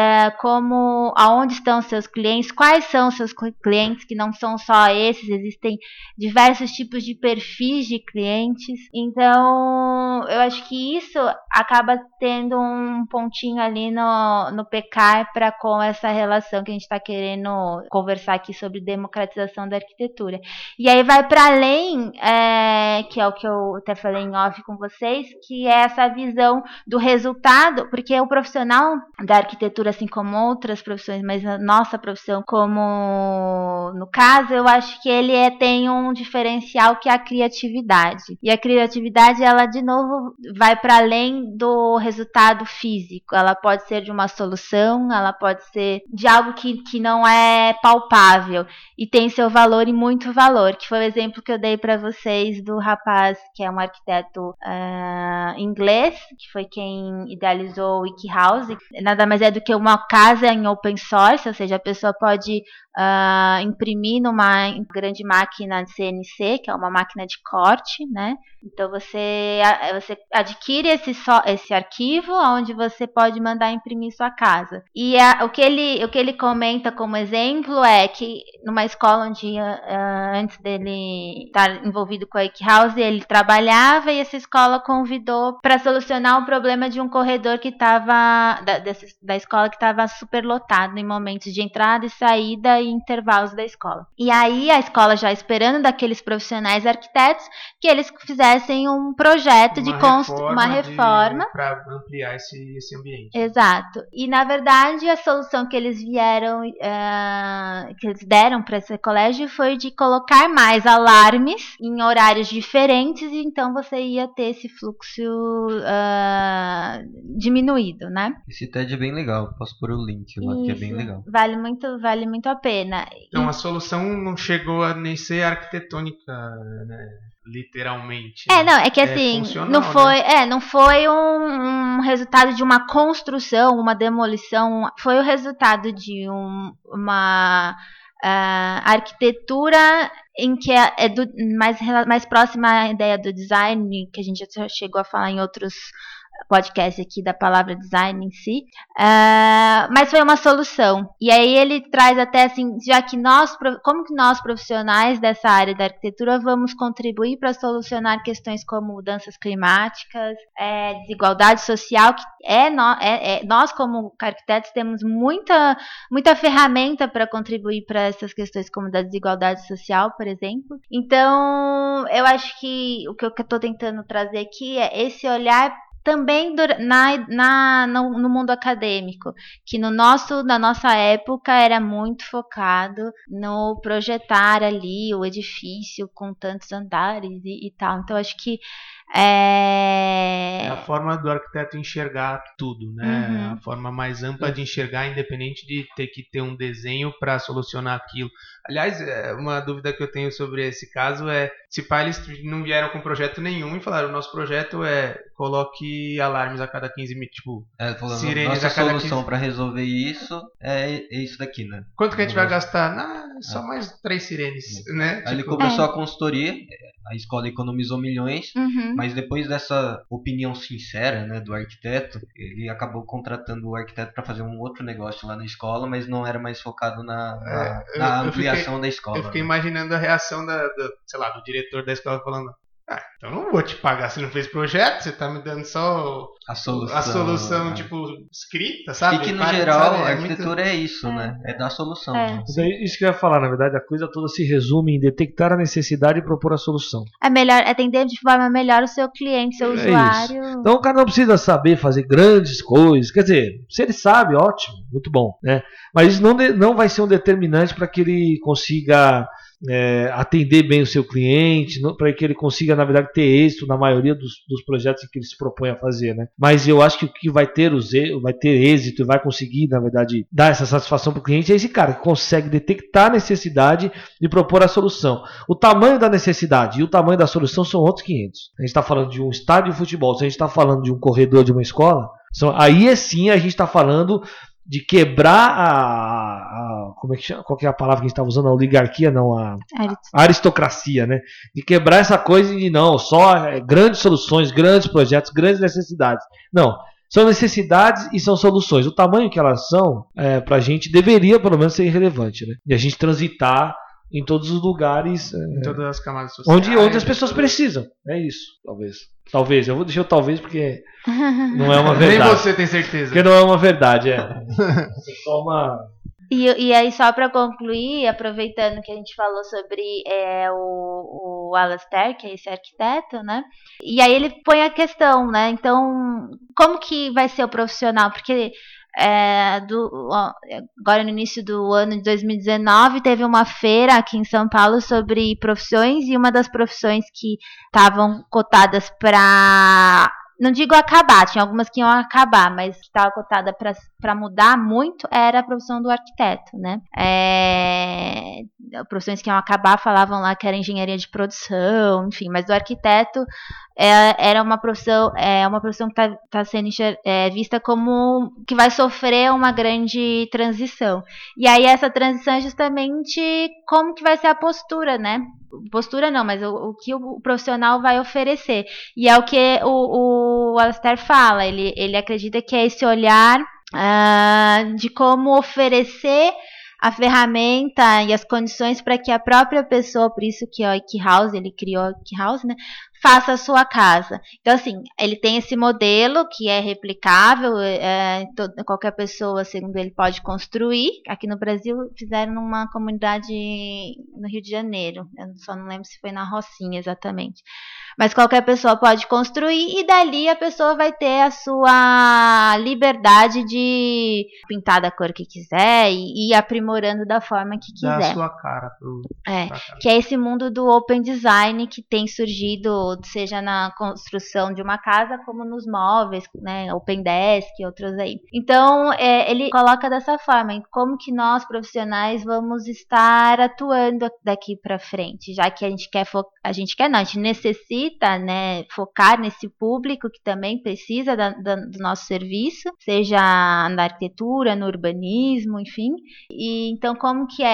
aonde estão seus clientes, quais são seus clientes, que não são só esses, existem diversos tipos de perfis de clientes. Então, eu acho que isso acaba tendo um pontinho ali no pecar para com essa relação que a gente está querendo conversar aqui sobre democratização da arquitetura. E aí vai para além, que é o que eu até falei em off com vocês, que é essa visão do resultado, porque o profissional da arquitetura, assim como outras profissões, mas a nossa profissão, como no caso, eu acho que ele tem um diferencial que é a criatividade. E a criatividade, ela de novo vai para além do resultado físico. Ela pode ser de uma solução, ela pode ser de algo que não é palpável e tem seu valor e muito valor, que foi o exemplo que eu dei para vocês do rapaz que é um arquiteto inglês, que foi quem idealizou o WikiHouse. Nada mais é do que uma casa em open source, ou seja, a pessoa pode imprimir imprimir numa grande máquina de CNC, que é uma máquina de corte, né? Então você adquire esse arquivo onde você pode mandar imprimir sua casa. E o que ele comenta como exemplo é que numa escola onde antes dele estar envolvido com a Wake House, ele trabalhava, e essa escola convidou para solucionar um problema de um corredor que estava da escola, que estava superlotado em momentos de entrada e saída e intervalos da escola. E aí a escola, já esperando daqueles profissionais arquitetos que eles fizessem um projeto de uma reforma para ampliar esse ambiente. Exato. E na verdade a solução que eles que eles deram para esse colégio foi de colocar mais alarmes em horários diferentes, e então você ia ter esse fluxo diminuído, né? Esse TED é bem legal, posso pôr o link lá, que é bem legal. Vale muito a pena. Então a solução não chegou a nem ser arquitetônica, né? Literalmente. É que assim, não foi um resultado de uma construção, uma demolição, foi o resultado de uma arquitetura em que mais próxima à ideia do design, que a gente já chegou a falar em outros podcast aqui da palavra design em si, mas foi uma solução. E aí ele traz até assim, já que como que nós profissionais dessa área da arquitetura vamos contribuir para solucionar questões como mudanças climáticas, desigualdade social, que nós como arquitetos temos muita ferramenta para contribuir para essas questões como da desigualdade social, por exemplo. Então eu acho que o que eu estou tentando trazer aqui é esse olhar também no mundo acadêmico, que na nossa época era muito focado no projetar ali o edifício com tantos andares e tal. Então acho que é a forma do arquiteto enxergar tudo, né? Uhum. A forma mais ampla de enxergar, independente de ter que ter um desenho para solucionar aquilo. Aliás, uma dúvida que eu tenho sobre esse caso é se eles não vieram com projeto nenhum e falaram: o nosso projeto é coloque alarmes a cada 15 minutos, tipo, sirenes a cada 15 minutos. A solução para resolver isso é isso daqui, né? Quanto que a gente vai gastar? Só mais 3 sirenes, né? Aí ele começou a consultoria, a escola economizou milhões, mas depois dessa opinião sincera, né, do arquiteto, ele acabou contratando o arquiteto para fazer um outro negócio lá na escola, mas não era mais focado na ampliação da escola. Eu fiquei imaginando a reação do diretor da escola falando: então não vou te pagar se não fez projeto, você tá me dando só a solução tipo, escrita, sabe? E que no geral a arquitetura é isso, né? É dar solução. Né? Isso que eu ia falar, na verdade, a coisa toda se resume em detectar a necessidade e propor a solução. É melhor atender de forma melhor o seu cliente, seu usuário. Isso. Então o cara não precisa saber fazer grandes coisas, quer dizer, se ele sabe, ótimo, muito bom, né? Mas isso não vai ser um determinante para que ele consiga atender bem o seu cliente, para que ele consiga, na verdade, ter êxito na maioria dos projetos que ele se propõe a fazer, né? Mas eu acho que o que vai ter êxito e vai conseguir, na verdade, dar essa satisfação para o cliente é esse cara que consegue detectar a necessidade e propor a solução. O tamanho da necessidade e o tamanho da solução são outros 500. A gente está falando de um estádio de futebol, se a gente está falando de um corredor de uma escola, aí sim a gente está falando de quebrar como é que chama? Qual que é a palavra que a gente estava usando? A oligarquia, não, a aristocracia, né? De quebrar essa coisa de só grandes soluções, grandes projetos, grandes necessidades. Não, são necessidades e são soluções. O tamanho que elas são, pra gente, deveria pelo menos ser irrelevante, né? E a gente transitar em todos os lugares, em todas as camadas sociais, onde as pessoas precisam. É isso, talvez. Eu vou deixar o talvez porque não é uma verdade. Nem você tem certeza. Porque não é uma verdade, é só uma... E aí, só para concluir, aproveitando que a gente falou sobre o Alastair, que é esse arquiteto, né? E aí ele põe a questão, né? Então, como que vai ser o profissional? Porque agora no início do ano de 2019 teve uma feira aqui em São Paulo sobre profissões, e uma das profissões que estavam cotadas para não digo acabar, tinha algumas que iam acabar, mas que estava cotada para mudar muito era a profissão do arquiteto, né? Profissões que iam acabar falavam lá que era engenharia de produção, enfim, mas do arquiteto era uma profissão que está sendo vista como que vai sofrer uma grande transição. E aí essa transição é justamente como que vai ser a postura, né? Postura não, mas o que o profissional vai oferecer. E é o que o Alastair fala, ele acredita que é esse olhar de como oferecer a ferramenta e as condições para que a própria pessoa, por isso que o Equhouse, ele criou o Equhouse, né, faça a sua casa. Então, assim, ele tem esse modelo que é replicável, qualquer pessoa, segundo ele, pode construir. Aqui no Brasil, fizeram numa comunidade no Rio de Janeiro, eu só não lembro se foi na Rocinha exatamente. Mas qualquer pessoa pode construir e dali a pessoa vai ter a sua liberdade de pintar da cor que quiser e ir aprimorando da forma que quiser. Dá a sua cara que é esse mundo do open design que tem surgido, seja na construção de uma casa, como nos móveis, né, Open Desk e outros aí. Então, ele coloca dessa forma, como que nós, profissionais, vamos estar atuando daqui para frente, já que a gente necessita, né, focar nesse público que também precisa do nosso serviço, seja na arquitetura, no urbanismo, enfim. E então como que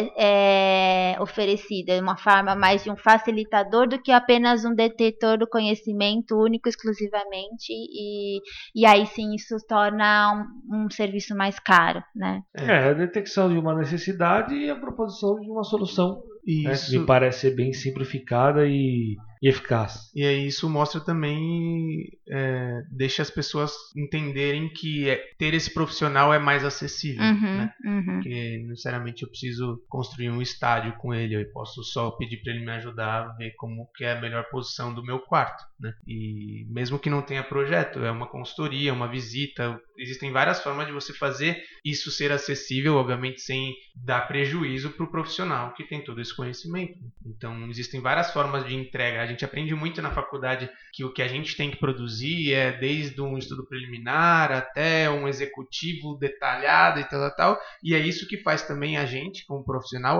é oferecida? É uma forma mais de um facilitador do que apenas um detetor do conhecimento único, exclusivamente, e aí sim isso torna um serviço mais caro, né? A detecção de uma necessidade e a proposição de uma solução. Isso me parece ser bem simplificada e eficaz. E aí isso mostra também, deixa as pessoas entenderem que ter esse profissional é mais acessível, né? Porque necessariamente eu preciso construir um estádio com ele, eu posso só pedir para ele me ajudar a ver como que é a melhor posição do meu quarto, né? E mesmo que não tenha projeto, é uma consultoria, uma visita, existem várias formas de você fazer isso ser acessível, obviamente sem dar prejuízo para o profissional que tem todo esse conhecimento. Então existem várias formas de entrega. A gente aprende muito na faculdade que o que a gente tem que produzir é desde um estudo preliminar até um executivo detalhado e tal, e é isso que faz também a gente, como profissional,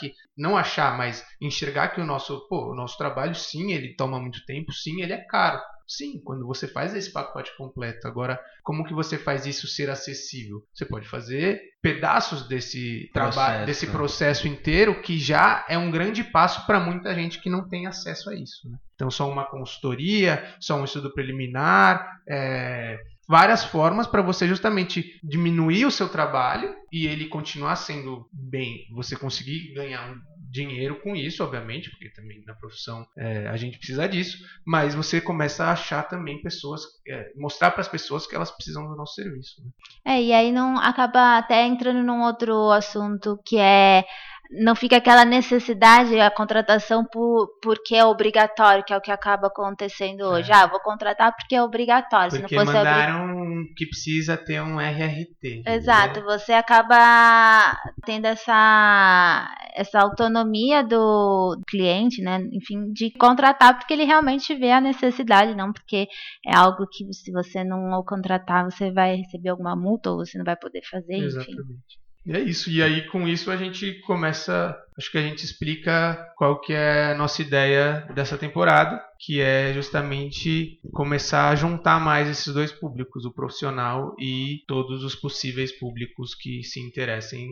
mas enxergar que o nosso trabalho, sim, ele toma muito tempo, sim, ele é caro. Sim, quando você faz esse pacote completo. Agora, como que você faz isso ser acessível? Você pode fazer pedaços desse trabalho, desse processo inteiro, que já é um grande passo para muita gente que não tem acesso a isso, né? Então, só uma consultoria, só um estudo preliminar, várias formas para você justamente diminuir o seu trabalho e ele continuar sendo bem, você conseguir ganhar dinheiro com isso, obviamente, porque também na profissão a gente precisa disso, mas você começa a achar também pessoas, mostrar para as pessoas que elas precisam do nosso serviço, né? E aí não acaba até entrando num outro assunto que não fica aquela necessidade, a contratação porque é obrigatório, que é o que acaba acontecendo hoje. Vou contratar porque é obrigatório. Porque se não fosse mandaram que precisa ter um RRT. Exato, né? Você acaba tendo essa autonomia do cliente, né? Enfim, de contratar porque ele realmente vê a necessidade, não porque é algo que se você não contratar, você vai receber alguma multa ou você não vai poder fazer, Exatamente. Enfim. E é isso, e aí com isso a gente começa, acho que a gente explica qual que é a nossa ideia dessa temporada, que é justamente começar a juntar mais esses dois públicos, o profissional e todos os possíveis públicos que se interessem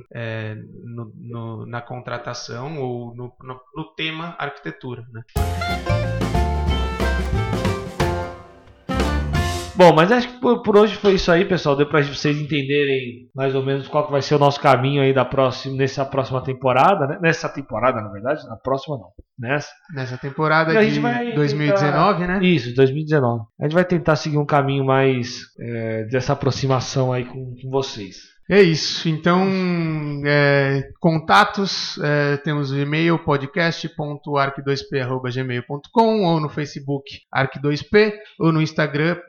na contratação ou no tema arquitetura, né? Bom, mas acho que por hoje foi isso aí, pessoal. Deu pra vocês entenderem mais ou menos qual que vai ser o nosso caminho aí nessa próxima temporada, né? Nessa temporada, na verdade, na próxima não. Nessa temporada de 2019, né? Isso, 2019. A gente vai tentar seguir um caminho mais dessa aproximação aí com vocês. É isso, então contatos, temos o e-mail podcast.arq2p@gmail.com ou no Facebook arq2p ou no Instagram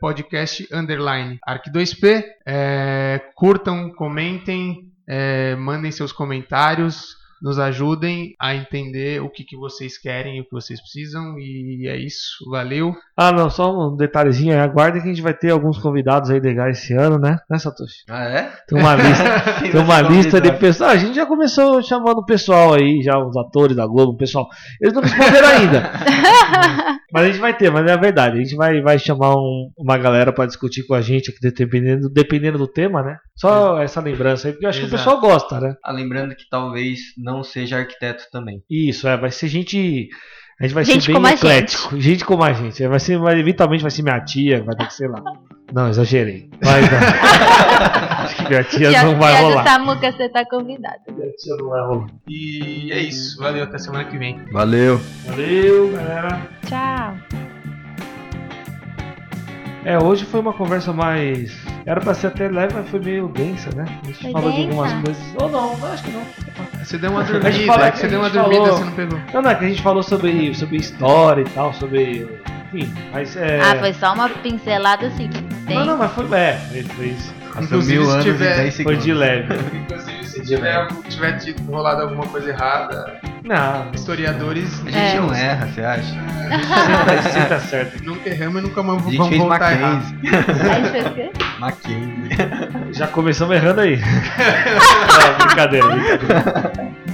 podcast_arq2p. Curtam, comentem, mandem seus comentários, nos ajudem a entender o que vocês querem e o que vocês precisam. E é isso, valeu. Ah, não, só um detalhezinho aí. Aguardem que a gente vai ter alguns convidados aí legais esse ano, né? Né, Satoshi? Ah, é? Tem uma lista, tem uma lista de pessoas. Ah, a gente já começou chamando o pessoal aí, já os atores da Globo, o pessoal. Eles não responderam ainda. Mas a gente vai ter, mas é a verdade. A gente vai chamar uma galera pra discutir com a gente aqui, dependendo do tema, né? Só essa lembrança aí, porque eu acho que o pessoal gosta, né? Ah, lembrando que talvez não seja arquiteto também. Isso, vai ser gente. A gente vai Gente ser como bem a eclético. Gente como a gente. Eventualmente vai ser minha tia, vai ter que, sei lá. Não, exagerei. Mas não. Acho que minha tia não vai rolar. Tia do Samuca, você tá convidado. Minha tia não vai rolar. E é isso, valeu, até semana que vem. Valeu! Valeu, galera. Tchau. Hoje foi uma conversa mais. Era pra ser até leve, mas foi meio densa, né? A gente Foi falou de densa? algumas coisas. Ou não, acho que não. Você deu uma A gente dormida, fala é que que você a deu uma gente dormida, falou- você não pegou. Não, é que a gente falou sobre história e tal, sobre. Enfim, mas Foi só uma pincelada assim. Não, mas foi. Foi isso. Passou Inclusive, 1000 se anos tiver- em 10 Foi segundos. de leve. Inclusive, se tiver rolado alguma coisa errada, Não, historiadores A gente não erra, você acha? sempre tá certo. nunca erramos e nunca vamos A gente fez voltar a errar. Mackenzie. Aí fez o quê? Mackenzie. Já começamos errando aí. Não, brincadeira.